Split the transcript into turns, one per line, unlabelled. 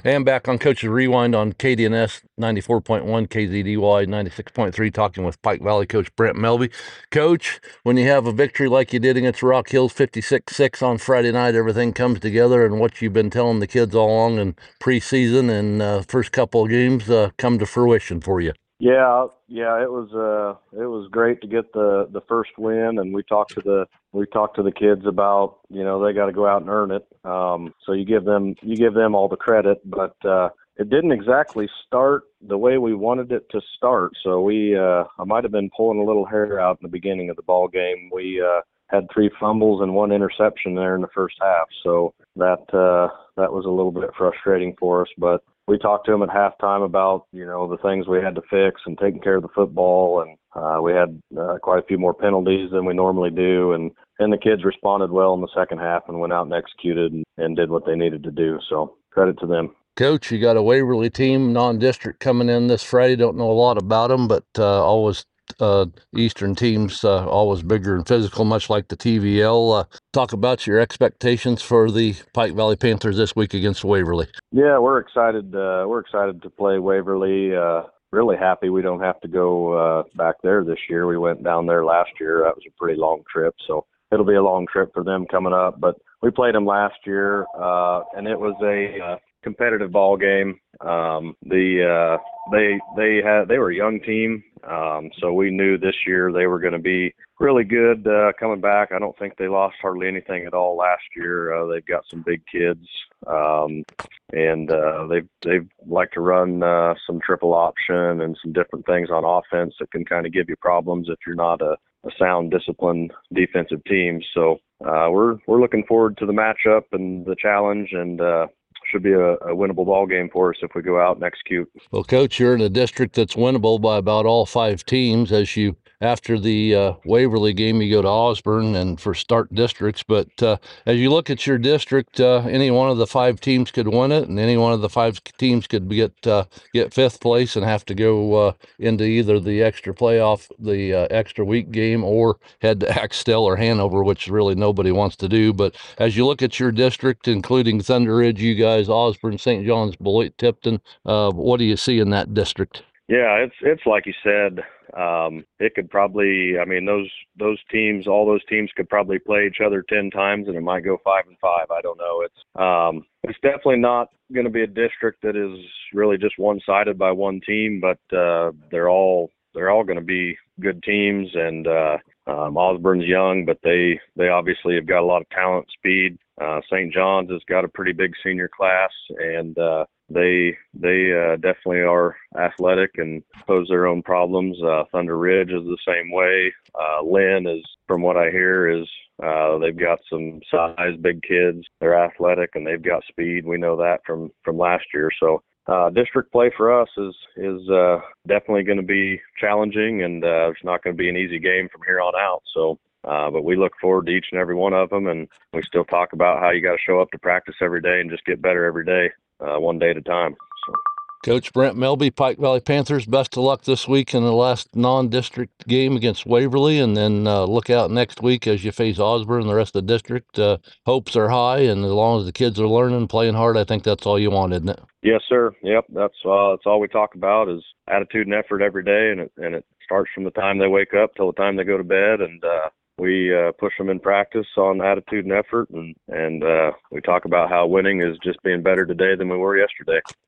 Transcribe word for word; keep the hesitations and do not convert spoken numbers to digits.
And back on Coach's Rewind on K D N S ninety-four point one, K Z D Y ninety-six point three, talking with Pike Valley coach Brent Melby. Coach, when you have a victory like you did against Rock Hills fifty-six six on Friday night, everything comes together, and what you've been telling the kids all along in preseason and uh, first couple of games uh, come to fruition for you.
Yeah, yeah, it was uh it was great to get the the first win, and we talked to the we talked to the kids about, you know, they got to go out and earn it. Um so you give them you give them all the credit, but uh it didn't exactly start the way we wanted it to start. So we uh I might have been pulling a little hair out in the beginning of the ball game. We uh had three fumbles and one interception there in the first half. So that uh that was a little bit frustrating for us, but we talked to them at halftime about, you know, the things we had to fix and taking care of the football. And uh, we had uh, quite a few more penalties than we normally do. And, and the kids responded well in the second half and went out and executed and, and did what they needed to do. So credit to them.
Coach, you got a Waverly team, non-district, coming in this Friday. Don't know a lot about them, but uh, always uh, Eastern teams uh, always bigger and physical, much like the T V L. Uh, talk about your expectations for the Pike Valley Panthers this week against Waverly.
Yeah, we're excited. Uh, we're excited to play Waverly. Uh, really happy we don't have to go uh, back there this year. We went down there last year. That was a pretty long trip, so it'll be a long trip for them coming up. But we played them last year, uh, and it was a uh, competitive ball game. Um, the uh, they they had they were a young team, um, so we knew this year they were going to be really good uh, coming back. I don't think they lost hardly anything at all last year. Uh, they've got some big kids, um, and uh, they they like to run uh, some triple option and some different things on offense that can kind of give you problems if you're not a, a sound, disciplined defensive team. So uh, we're we're looking forward to the matchup and the challenge, and uh, should be a, a winnable ball game for us if we go out and execute.
Well, Coach, you're in a district that's winnable by about all five teams. As you, after the uh, Waverly game, you go to Osborne and for start districts. But uh, as you look at your district, uh, any one of the five teams could win it, and any one of the five teams could get uh, get fifth place and have to go uh, into either the extra playoff, the uh, extra week game, or head to Axtell or Hanover, which really nobody wants to do. But as you look at your district, including Thunder Ridge, you guys, Osborne, Saint John's, Beloit, Tipton, uh, what do you see in that district?
Yeah, it's it's like you said. Um, it could probably, I mean, those those teams, all those teams could probably play each other ten times, and it might go five and five. I don't know. It's um, it's definitely not going to be a district that is really just one-sided by one team, but uh, they're all they're all going to be good teams. And uh, um, Osborne's young, but they they obviously have got a lot of talent, speed. Uh, Saint John's has got a pretty big senior class, and uh, they they uh, definitely are athletic and pose their own problems. Uh, Thunder Ridge is the same way. Uh, Lynn is, from what I hear, is uh, they've got some size, big kids. They're athletic and they've got speed. We know that from from last year. So uh, district play for us is is uh, definitely going to be challenging, and uh, it's not going to be an easy game from here on out. So. Uh, but we look forward to each and every one of them, and we still talk about how you got to show up to practice every day and just get better every day, uh, one day at a time. So.
Coach Brent Melby, Pike Valley Panthers, best of luck this week in the last non-district game against Waverly, and then uh, look out next week as you face Osborne and the rest of the district. Uh, hopes are high, and as long as the kids are learning, playing hard, I think that's all you want, isn't it?
Yes, sir. Yep, that's uh, that's all we talk about is attitude and effort every day, and it, and it starts from the time they wake up till the time they go to bed, and uh, we uh, push them in practice on attitude and effort, and, and uh, we talk about how winning is just being better today than we were yesterday.